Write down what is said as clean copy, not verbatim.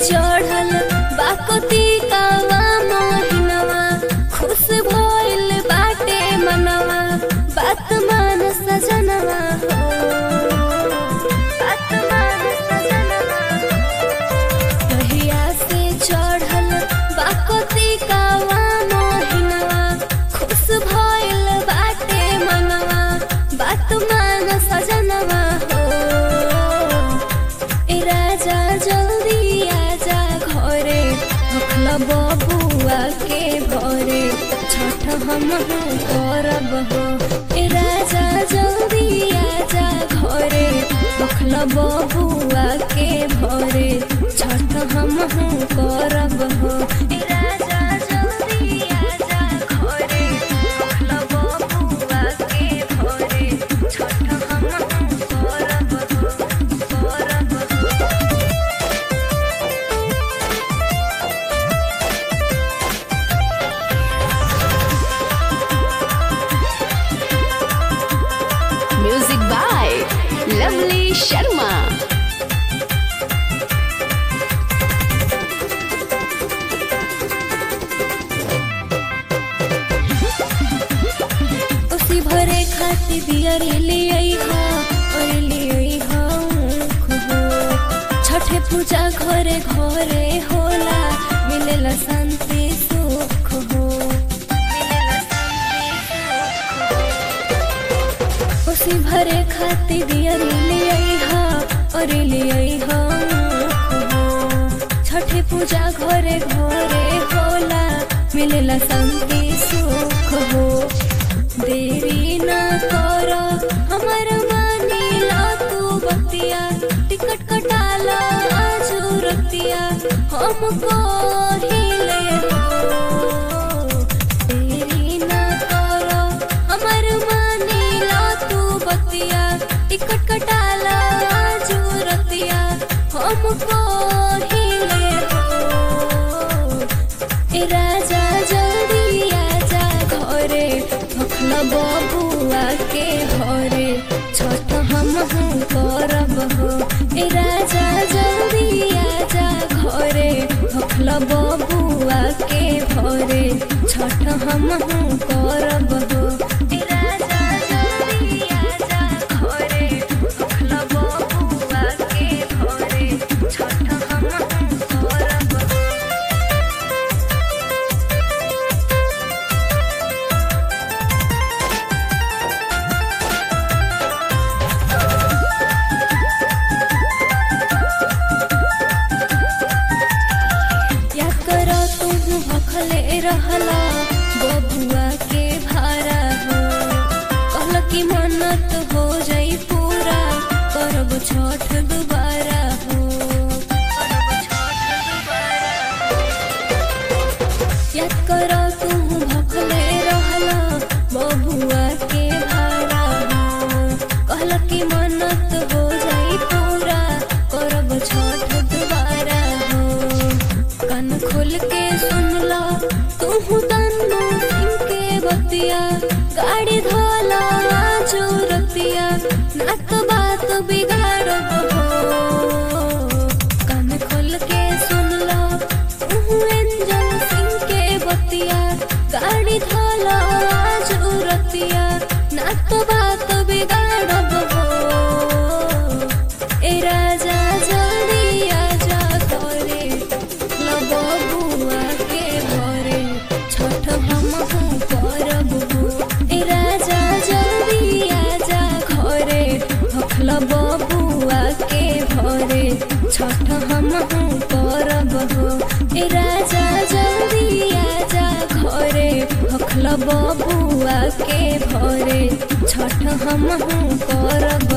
चढ़ल बाकोती कावा मोहिनवा खुश भइल बाटे मनवा बात मान सजनवा हो बात मान सजनवा कहिया से चढ़ल बाकोती कावा मोहिनवा खुश भइल बाटे मनवा बात मान सजनवा हो ए राजा जल्दी आजा घरे भखला बबुआ के घरे छठ हम करब हो ए राजा जल्दी आजा घरे भखला बबुआ के घरे छठ हम करब हो ए राजा जल्दी आजा घरे भखला बबुआ के घरे छठ हम करब हो करब हो। Music by Lovely Sharma. उसी भरे खाती दियर ले आई हा और ले आई हा छठे पूजा घरे घरे होला मिलेला शांति सुख हो मिलेला शांति सुख हो उसी भरे खाती दियर ले आई हा और ले आई हा छठे पूजा घरे घरे होला मिलेला शांति सुख हो देरी न करो हमर मानीला तू बतिया टिकट कटाला आजू रतिया हमको हिले हो देरी न करो हमर मानीला तू बतिया टिकट कटाला आजू रतिया हमको हिले हो ए राजा जल्दी आजा घरे भखला बबुआ के घरे छठ हम करब हो ए राजा जल्दी आजा घरे भखला बबुआ के घरे छठ हम करब हो ए राजा जल्दी आजा घरे भखला बबुआ के घरे छठ हम करब हो। याद करो तुम भखले रहला बबुआ के भारा हो कहल की मन्नत हो जाई पूरा करब छठ दोबारा हो करब छठ दोबारा याद करो तुम भखले रहला बबुआ के भारा हो कहल की मन्नत हो जाई पूरा करब छठ दोबारा हो कान खोल के सुन ला तू तन्नू इनके बतिया गाड़ी धोला आजू रतिया नाक बात बिगाड़ब हो कान खोल के सुन ला तू एंजल सिंह के बतिया गाड़ी धोला आजू रतिया नाक बात बिगाड़ब हो ए राजा जल्दी आजा घरे बबुआ के घरे छठ हम करब हो ए राजा जल्दी आजा घरे भखला बबुआ के घरे छठ हम करब हो ए राजा जल्दी आजा घरे भखला बबुआ के घरे छठ हम करब